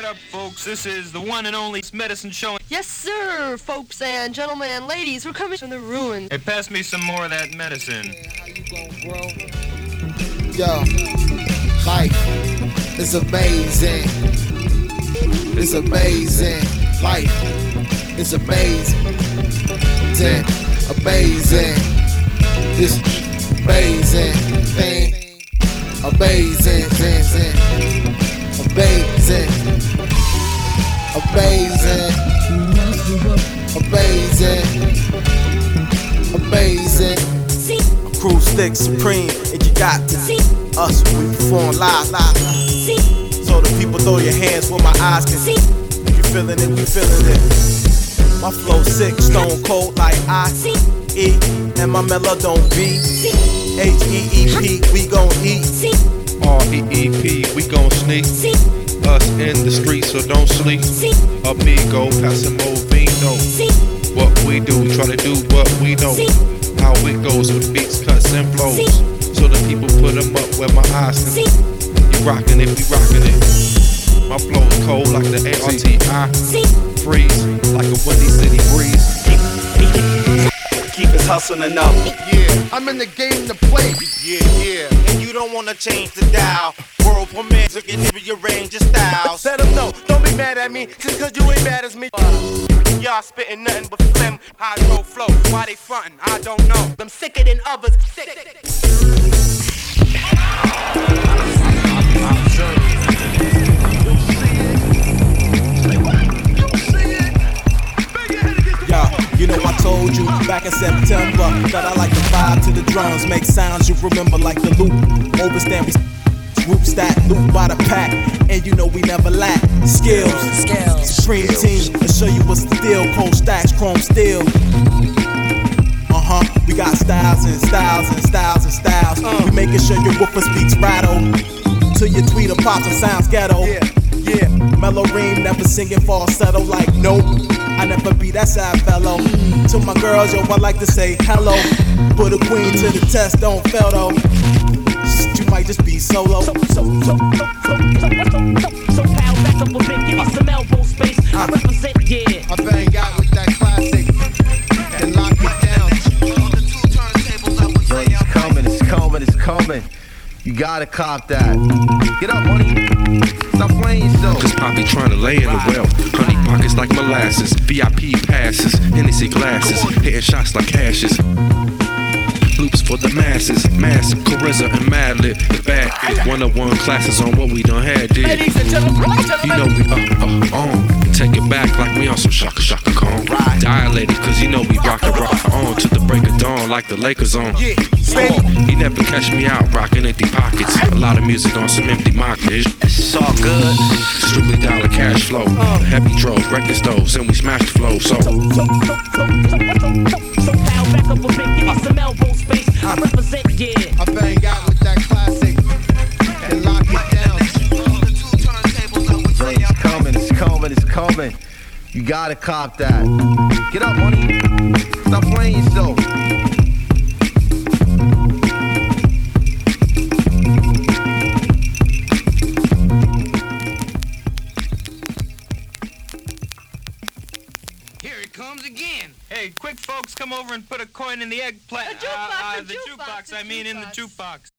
up, folks? This is the one and only Medicine Show. Yes, sir, folks and gentlemen and ladies. We're coming from the ruins. Hey, pass me some more of that medicine. Yeah, how you gon' grow? Yo, life is amazing. It's amazing. Life is amazing. Amazing. This amazing thing. Amazing. Amazing. Amazing. Amazing. Amazing. Crew Stick Supreme, and you got us when we perform live. So the people throw your hands where my eyes can see. If you feeling it, we feeling it. My flow sick, stone cold like I-E, and my mellow don't be H-E-E-P, we gon' eat. R-E-E-P, we gon' sneak. Us in the streets, so don't sleep. Amigo, Passimo Vino. What we do, try to do what we know. How it goes with beats, cuts, and flows. So the people put them up where my eyes can see. You rockin' it, we rockin' it. My flow is cold like the A-R-T-I. Freeze like a windy city breeze. Keep us hustling up. Yeah, I'm in the game to play. Yeah. And you don't wanna change the dial. World premiere, so can rearrange your styles. Let them know, don't be mad at me, just cause you ain't bad as me. Y'all spittin' nothing but phlegm, hydro flow. Why they frontin', I don't know. I'm sicker than others. You know I told you back in September that I like to vibe to the drums, make sounds you remember like the loop. Overstand we group stack, loop by the pack, and you know we never lack skills. Supreme team, I'll show you what's the deal. Cold stacks, chrome steel. We got styles and styles and styles and styles. We making sure your woofer speaks rattle till your tweeter pops and sounds ghetto. Yeah, mellow ream, never singing falsetto like nope. I never be that side fellow. To my girls, yo, I like to say hello. Put a queen to the test, don't fail though. You might just be solo. So pal, back up a bit, give me some elbow space. I represent, yeah. I bang out with that classic and lock it down. It's coming. You gotta cop that. Get up, money. Stop playing yourself. Cause Poppy trying to lay in the well. Honey pockets like molasses. VIP passes. Hennessy glasses. Hitting shots like hashes. Loops for the masses. Massive Carissa and Madlib. The bad is 101 classes on what we done had, dude. Ladies and gentlemen, You know we on. Take it back like we on some shaka calm. Dilated cause you know we rock on to the break of dawn like the Lakers on. You never catch me out rocking empty pockets. A lot of music on some empty markets. It's all good. Strictly dollar cash flow. Heavy drove, record stoves, and we smash the flow. So pal, back up a bit, give me some elbow space. I represent, yeah. I bang out with that classic and lock it down. It's coming. You gotta cop that. Get up, money. Stop playing yourself. Here it comes again. Hey, quick folks, come over and put a coin in the eggplant. The jukebox, the jukebox, I mean in the jukebox.